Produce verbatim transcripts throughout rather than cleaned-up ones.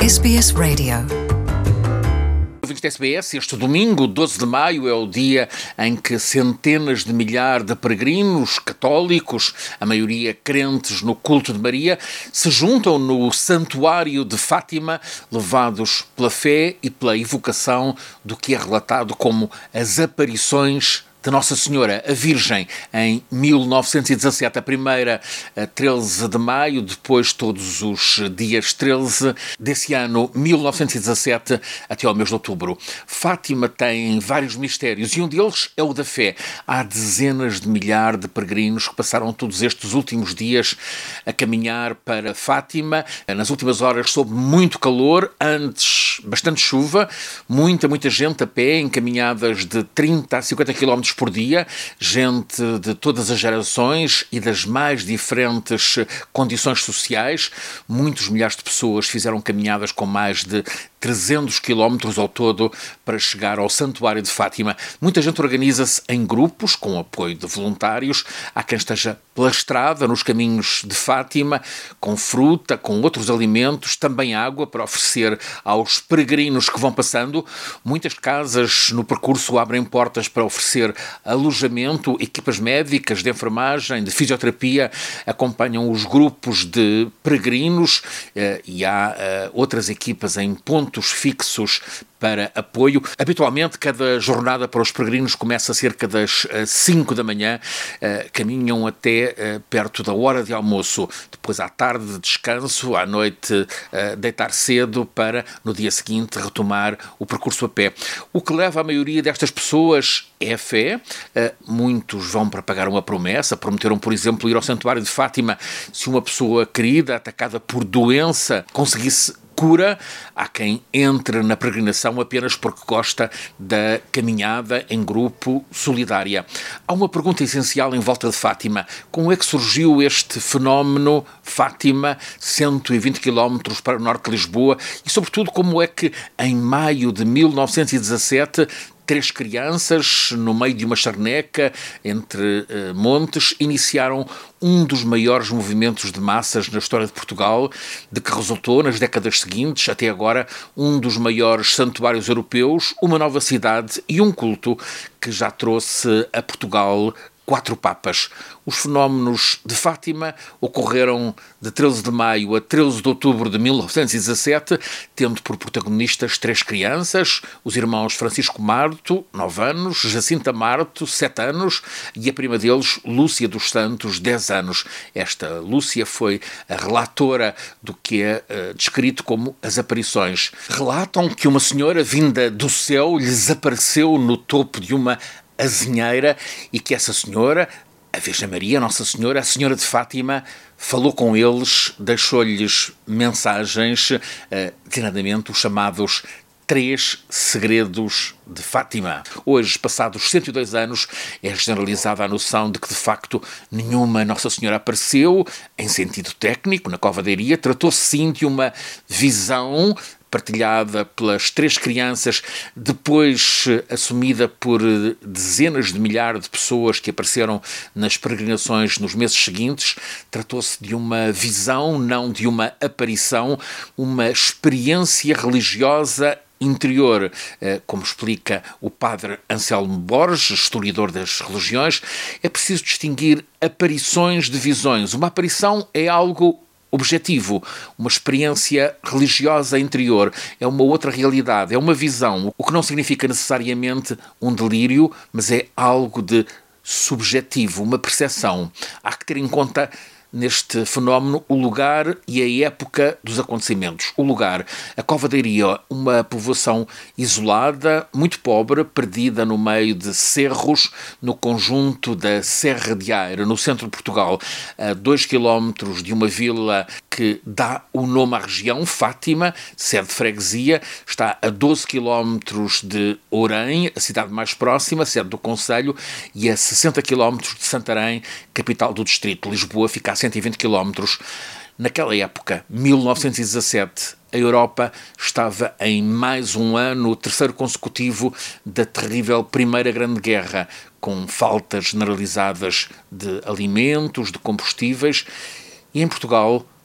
S B S Radio. Ouvintes da S B S, este domingo, doze de maio, é o dia em que centenas de milhares de peregrinos católicos, a maioria crentes no culto de Maria, se juntam no Santuário de Fátima, levados pela fé e pela evocação do que é relatado como as aparições de Nossa Senhora, a Virgem, em mil novecentos e dezassete, a primeira a treze de maio, depois todos os dias treze desse ano, mil novecentos e dezassete, até ao mês de outubro. Fátima tem vários mistérios e um deles é o da fé. Há dezenas de milhares de peregrinos que passaram todos estes últimos dias a caminhar para Fátima. Nas últimas horas sob muito calor, antes bastante chuva, muita, muita gente a pé, encaminhadas de trinta a cinquenta quilómetros por dia, gente de todas as gerações e das mais diferentes condições sociais. Muitos milhares de pessoas fizeram caminhadas com mais de trezentos quilómetros ao todo para chegar ao Santuário de Fátima. Muita gente organiza-se em grupos, com apoio de voluntários. Há quem esteja pela estrada, nos caminhos de Fátima, com fruta, com outros alimentos, também água para oferecer aos peregrinos que vão passando. Muitas casas no percurso abrem portas para oferecer alojamento, equipas médicas, de enfermagem, de fisioterapia, acompanham os grupos de peregrinos eh, e há eh, outras equipas em pontos fixos para apoio. Habitualmente, cada jornada para os peregrinos começa cerca das cinco da manhã, uh, caminham até uh, perto da hora de almoço, depois à tarde de descanso, à noite uh, deitar cedo para, no dia seguinte, retomar o percurso a pé. O que leva a maioria destas pessoas é a fé. Uh, muitos vão para pagar uma promessa, prometeram, por exemplo, ir ao Santuário de Fátima se uma pessoa querida, atacada por doença, conseguisse cura. Há quem entre na peregrinação apenas porque gosta da caminhada em grupo solidária. Há uma pergunta essencial em volta de Fátima. Como é que surgiu este fenómeno Fátima, cento e vinte quilómetros para o norte de Lisboa? E, sobretudo, como é que em maio de mil novecentos e dezassete três crianças, no meio de uma charneca, entre uh, montes, iniciaram um dos maiores movimentos de massas na história de Portugal, de que resultou, nas décadas seguintes, até agora, um dos maiores santuários europeus, uma nova cidade e um culto que já trouxe a Portugal quatro papas. Os fenómenos de Fátima ocorreram de treze de maio a treze de outubro de mil novecentos e dezassete, tendo por protagonistas três crianças, os irmãos Francisco Marto, nove anos, Jacinta Marto, sete anos, e a prima deles, Lúcia dos Santos, dez anos. Esta Lúcia foi a relatora do que é uh, descrito como as aparições. Relatam que uma senhora vinda do céu lhes apareceu no topo de uma azinheira e que essa senhora, a Virgem Maria, Nossa Senhora, a Senhora de Fátima, falou com eles, deixou-lhes mensagens, eh, designadamente os chamados Três Segredos de Fátima. Hoje, passados cento e dois anos, é generalizada a noção de que, de facto, nenhuma Nossa Senhora apareceu, em sentido técnico, na Cova da Iria. Tratou-se, sim, de uma visão partilhada pelas três crianças, depois assumida por dezenas de milhares de pessoas que apareceram nas peregrinações nos meses seguintes. Tratou-se de uma visão, não de uma aparição, uma experiência religiosa interior, como explica o padre Anselmo Borges, historiador das religiões. É preciso distinguir aparições de visões. Uma aparição é algo objetivo, uma experiência religiosa interior, é uma outra realidade, é uma visão, o que não significa necessariamente um delírio, mas é algo de subjetivo, uma percepção. Há que ter em conta neste fenómeno o lugar e a época dos acontecimentos. O lugar, a Cova da Iria, uma povoação isolada, muito pobre, perdida no meio de cerros, no conjunto da Serra de Aire, no centro de Portugal, a dois quilómetros de uma vila que dá o nome à região, Fátima, sede de freguesia, está a doze quilómetros de Ourém, a cidade mais próxima, sede do concelho, e a sessenta quilómetros de Santarém, capital do distrito. Lisboa fica a cento e vinte quilómetros. Naquela época, mil novecentos e dezassete, a Europa estava em mais um ano, o terceiro consecutivo da terrível Primeira Grande Guerra, com faltas generalizadas de alimentos, de combustíveis, e em Portugal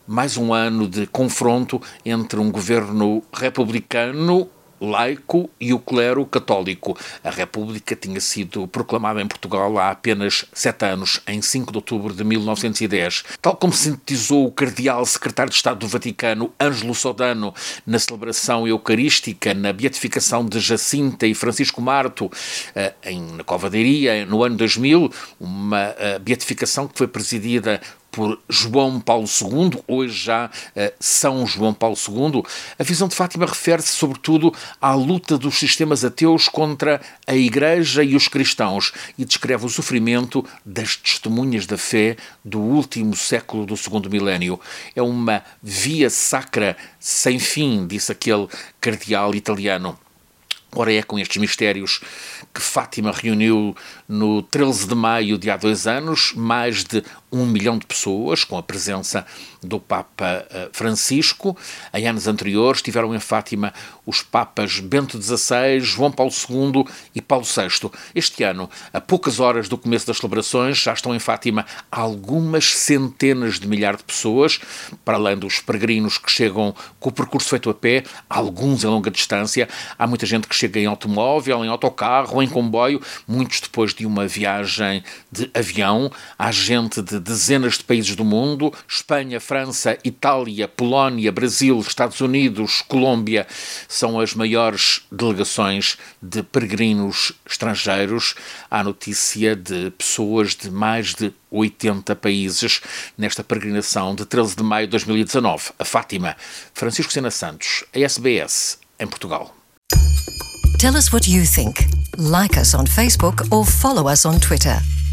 mais um ano de confronto entre um governo republicano laico e o clero católico. A República tinha sido proclamada em Portugal há apenas sete anos, em cinco de outubro de mil novecentos e dez. Tal como sintetizou o cardeal secretário de Estado do Vaticano, Ângelo Sodano, na celebração eucarística, na beatificação de Jacinta e Francisco Marto, em, na Cova da Iria, no ano dois mil, uma beatificação que foi presidida por João Paulo segundo, hoje já uh, São João Paulo segundo, a visão de Fátima refere-se sobretudo à luta dos sistemas ateus contra a Igreja e os cristãos e descreve o sofrimento das testemunhas da fé do último século do segundo milénio. É uma via sacra sem fim, disse aquele cardeal italiano. Ora, é com estes mistérios que Fátima reuniu no treze de maio de há dois anos mais de um milhão de pessoas, com a presença do Papa Francisco. Em anos anteriores estiveram em Fátima os Papas Bento dezasseis, João Paulo segundo e Paulo sexto. Este ano, a poucas horas do começo das celebrações, já estão em Fátima algumas centenas de milhares de pessoas, para além dos peregrinos que chegam com o percurso feito a pé, alguns em longa distância. Há muita gente que chega em automóvel, em autocarro, em comboio, muitos depois de uma viagem de avião. Há gente de dezenas de países do mundo: Espanha, França, Itália, Polónia, Brasil, Estados Unidos, Colômbia. São as maiores delegações de peregrinos estrangeiros. Há notícia de pessoas de mais de oitenta países nesta peregrinação de treze de maio de dois mil e dezanove. A Fátima. Francisco Sena Santos, a S B S, em Portugal. Tell us what you think. Like us on Facebook or follow us on Twitter.